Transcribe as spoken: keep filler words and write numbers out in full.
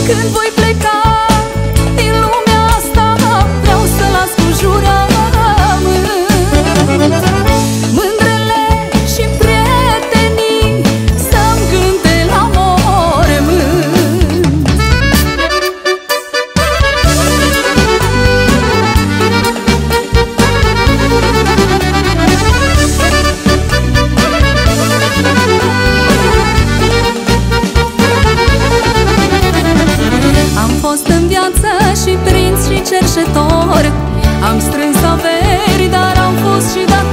Când voi pleca din lumea asta, vreau să las cu jurământ. Mândrele și prietenii să-mi cânte la mormânt. Am fost în viață și prinț și cerșetor, am strâns averi, dar am fost și dat